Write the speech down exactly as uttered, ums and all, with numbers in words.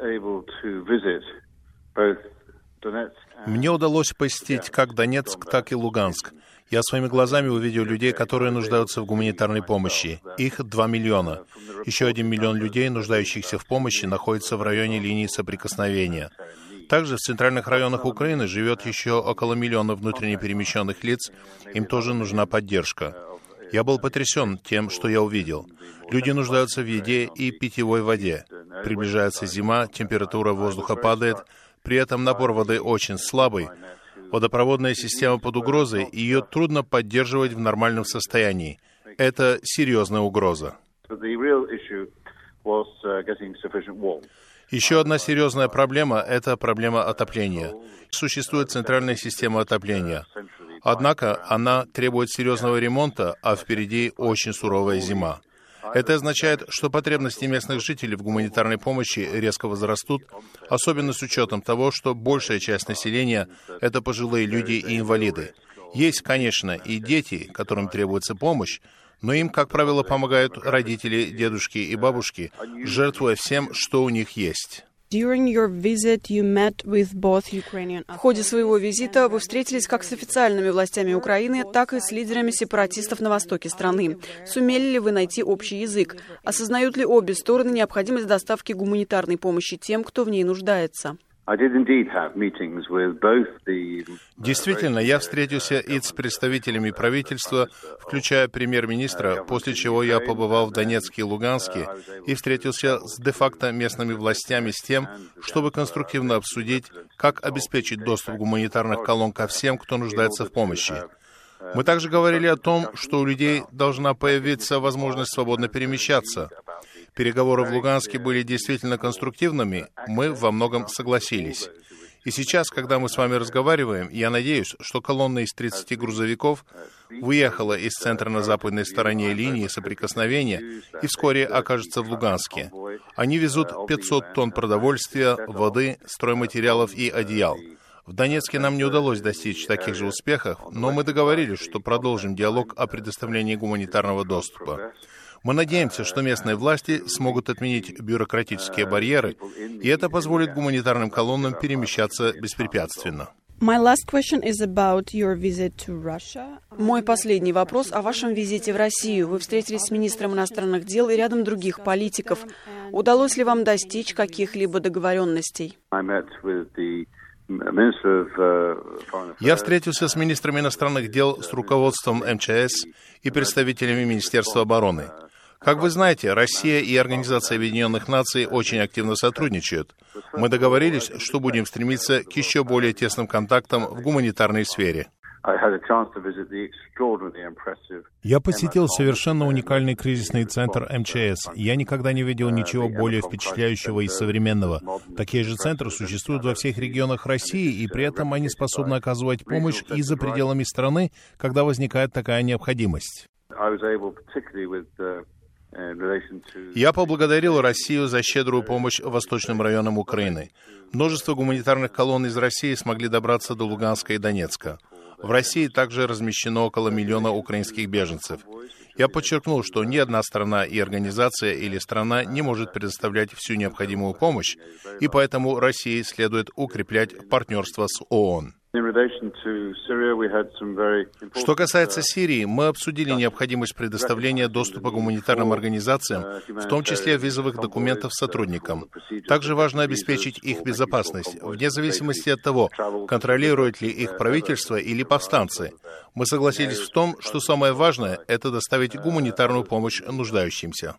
Мне удалось посетить как Донецк, так и Луганск. Я своими глазами увидел людей, которые нуждаются в гуманитарной помощи. Их два миллиона. Еще один миллион людей, нуждающихся в помощи, находится в районе линии соприкосновения. Также в центральных районах Украины живет еще около миллиона внутренне перемещенных лиц. Им тоже нужна поддержка. Я был потрясен тем, что я увидел. Люди нуждаются в еде и питьевой воде. Приближается зима, температура воздуха падает, при этом напор воды очень слабый. Водопроводная система под угрозой, и ее трудно поддерживать в нормальном состоянии. Это серьезная угроза. Еще одна серьезная проблема — это проблема отопления. Существует центральная система отопления. Однако она требует серьезного ремонта, а впереди очень суровая зима. Это означает, что потребности местных жителей в гуманитарной помощи резко возрастут, особенно с учетом того, что большая часть населения — это пожилые люди и инвалиды. Есть, конечно, и дети, которым требуется помощь, но им, как правило, помогают родители, дедушки и бабушки, жертвуя всем, что у них есть. В ходе своего визита вы встретились как с официальными властями Украины, так и с лидерами сепаратистов на востоке страны. Сумели ли вы найти общий язык? Осознают ли обе стороны необходимость доставки гуманитарной помощи тем, кто в ней нуждается? Действительно, я встретился и с представителями правительства, включая премьер-министра, после чего я побывал в Донецке и Луганске и встретился с де-факто местными властями с тем, чтобы конструктивно обсудить, как обеспечить доступ гуманитарных колонн ко всем, кто нуждается в помощи. Мы также говорили о том, что у людей должна появиться возможность свободно перемещаться. Переговоры в Луганске были действительно конструктивными, мы во многом согласились. И сейчас, когда мы с вами разговариваем, я надеюсь, что колонна из тридцати грузовиков выехала из центра на западной стороне линии соприкосновения и вскоре окажется в Луганске. Они везут пятьсот тонн продовольствия, воды, стройматериалов и одеял. В Донецке нам не удалось достичь таких же успехов, но мы договорились, что продолжим диалог о предоставлении гуманитарного доступа. Мы надеемся, что местные власти смогут отменить бюрократические барьеры, и это позволит гуманитарным колоннам перемещаться беспрепятственно. Мой последний вопрос о вашем визите в Россию. Вы встретились с министром иностранных дел и рядом других политиков. Удалось ли вам достичь каких-либо договоренностей? Я встретился с министром иностранных дел, с руководством эм че эс и представителями Министерства обороны. Как вы знаете, Россия и Организация Объединенных Наций очень активно сотрудничают. Мы договорились, что будем стремиться к еще более тесным контактам в гуманитарной сфере. Я посетил совершенно уникальный кризисный центр эм че эс. Я никогда не видел ничего более впечатляющего и современного. Такие же центры существуют во всех регионах России, и при этом они способны оказывать помощь и за пределами страны, когда возникает такая необходимость. Я поблагодарил Россию за щедрую помощь восточным районам Украины. Множество гуманитарных колонн из России смогли добраться до Луганска и Донецка. В России также размещено около миллиона украинских беженцев. Я подчеркнул, что ни одна страна и организация или страна не может предоставлять всю необходимую помощь, и поэтому России следует укреплять партнерство с ООН. Что касается Сирии, мы обсудили необходимость предоставления доступа гуманитарным организациям, в том числе визовых документов сотрудникам. Также важно обеспечить их безопасность, вне зависимости от того, контролирует ли их правительство или повстанцы. Мы согласились в том, что самое важное — это доставить гуманитарную помощь нуждающимся.